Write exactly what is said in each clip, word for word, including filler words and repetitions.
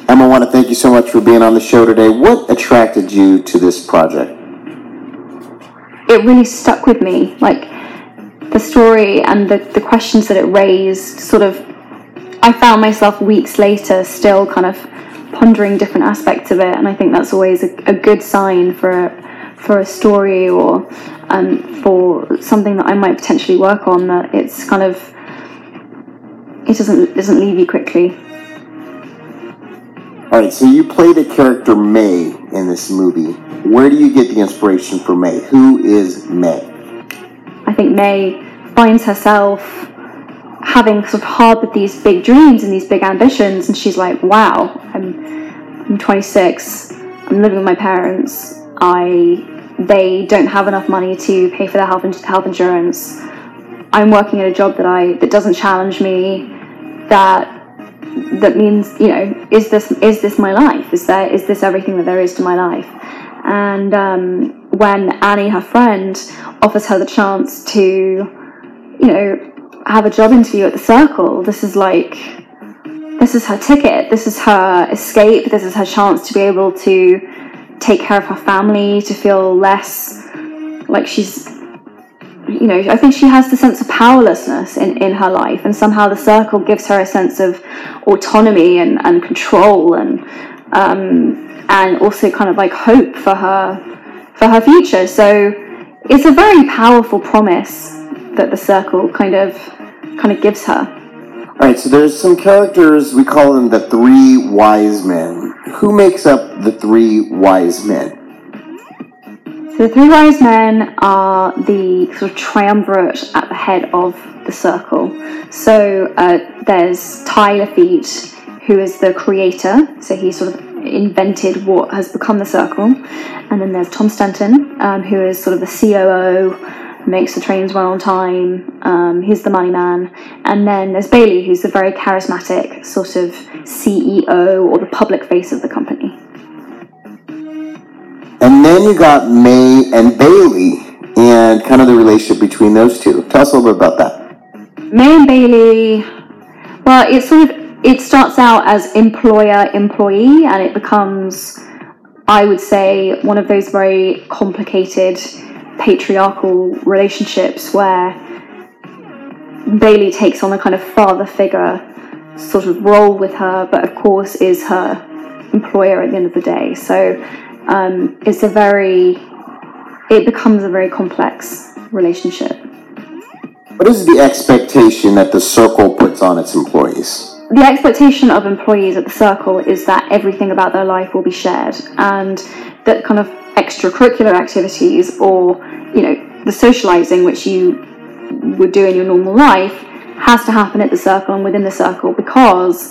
Emma, I want to thank you so much for being on the show today. What attracted you to this project? It really stuck with me. Like, the story and the, the questions that it raised, sort of, I found myself weeks later still kind of pondering different aspects of it, and I think that's always a, a good sign for a, for a story or um, for something that I might potentially work on, that it's kind of, it doesn't, doesn't leave you quickly. All right, so you play the character May in this movie. Where do you get the inspiration for May? Who is May? I think May finds herself having sort of harbored these big dreams and these big ambitions, and she's like, wow, I'm, I'm twenty-six, I'm living with my parents, I, they don't have enough money to pay for their health, health insurance, I'm working at a job that I, that doesn't challenge me, that that means, you know, is this is this my life? Is there is this everything that there is to my life? And um, when Annie, her friend, offers her the chance to, you know, have a job interview at the Circle, this is like, this is her ticket. This is her escape. This is her chance to be able to take care of her family, to feel less like she's, you know, I think she has the sense of powerlessness in, in her life, and somehow the Circle gives her a sense of autonomy and, and control and um, and also kind of like hope for her for her future. So it's a very powerful promise that the Circle kind of kind of gives her. All right, so there's some characters, we call them the three wise men. Who makes up the three wise men? So the three wise men are the sort of triumvirate at the head of the Circle. So uh, there's Ty Lafitte, who is the creator, so he sort of invented what has become the Circle. And then there's Tom Stanton, um, who is sort of the C O O, makes the trains run on time, um, he's the money man. And then there's Bailey, who's the very charismatic sort of C E O or the public face of the company. And then you got May and Bailey, and kind of the relationship between those two. Tell us a little bit about that. May and Bailey, well, it sort of, it starts out as employer-employee, and it becomes, I would say, one of those very complicated patriarchal relationships where Bailey takes on a kind of father figure sort of role with her, but of course is her employer at the end of the day. So um, it's a very, it becomes a very complex relationship. What is the expectation that the Circle puts on its employees? The expectation of employees at the Circle is that everything about their life will be shared, and that kind of extracurricular activities, or, you know, the socializing which you would do in your normal life, has to happen at the Circle and within the Circle, because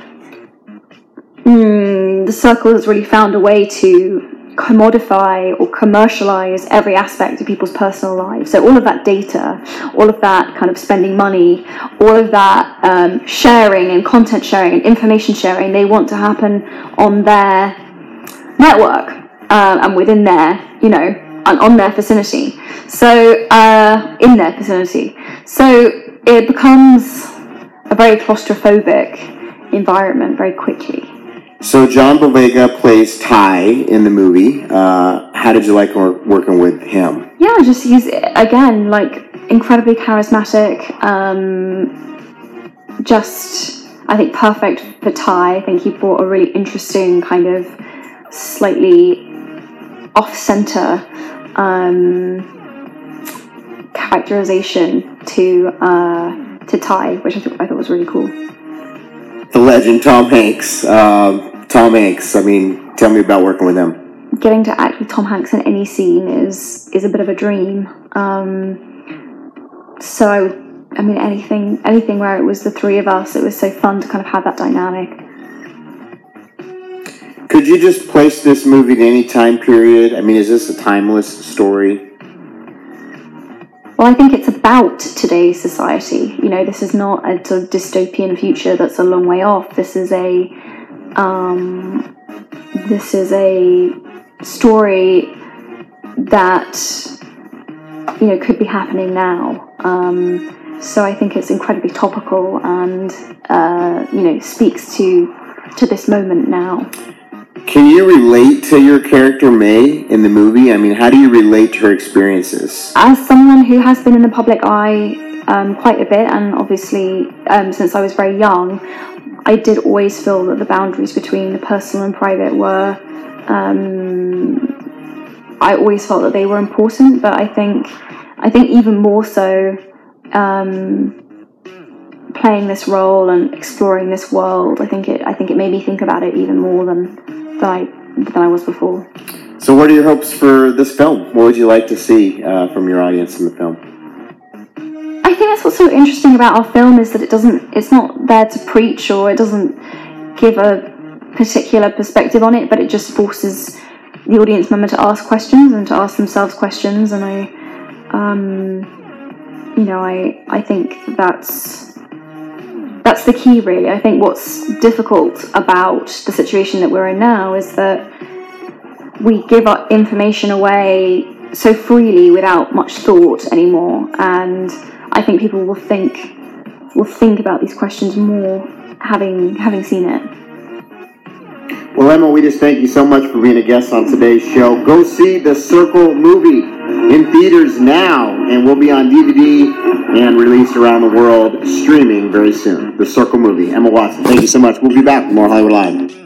mm, the Circle has really found a way to commodify or commercialize every aspect of people's personal lives. So all of that data, all of that kind of spending money, all of that um, sharing and content sharing and information sharing, they want to happen on their network uh, and within their, you know, on, on their vicinity. So uh, in their vicinity. So it becomes a very claustrophobic environment very quickly. So John Boyega plays Ty in the movie. Uh, how did you like working with him? Yeah, just he's, again, like, incredibly charismatic. Um, just, I think, perfect for Ty. I think he brought a really interesting kind of slightly off-center um, characterization to uh, to Ty, which I thought, I thought was really cool. The legend Tom Hanks. Uh, Tom Hanks, I mean, tell me about working with him. Getting to act with Tom Hanks in any scene is is a bit of a dream. Um, so I would, I mean, anything anything where it was the three of us, it was so fun to kind of have that dynamic. Could you just place this movie to any time period? I mean, is this a timeless story? Well, I think it's about today's society. You know, this is not a sort of dystopian future that's a long way off. This is a, um, this is a story that, you know, could be happening now. Um, so I think it's incredibly topical and, uh, you know, speaks to to this moment now. Can you relate to your character May in the movie? I mean, how do you relate to her experiences? As someone who has been in the public eye um, quite a bit, and obviously um, since I was very young, I did always feel that the boundaries between the personal and private were, um, I always felt that they were important, but I think, I think even more so, um, playing this role and exploring this world, I think it, I think it made me think about it even more than, than I, than I was before. So what are your hopes for this film? What would you like to see uh, from your audience in the film? I think that's what's so interesting about our film is that it doesn't, it's not there to preach, or it doesn't give a particular perspective on it, but it just forces the audience member to ask questions and to ask themselves questions. And I, um, you know, I, I think that's, that's the key really. I think what's difficult about the situation that we're in now is that we give our information away so freely without much thought anymore, and I think people will think will think about these questions more having having seen it. Well, Emma, we just thank you so much for being a guest on today's show. Go see The Circle movie in theaters now, and will be on D V D and released around the world, streaming very soon. The Circle movie. Emma Watson, thank you so much. We'll be back with more Hollywood Live.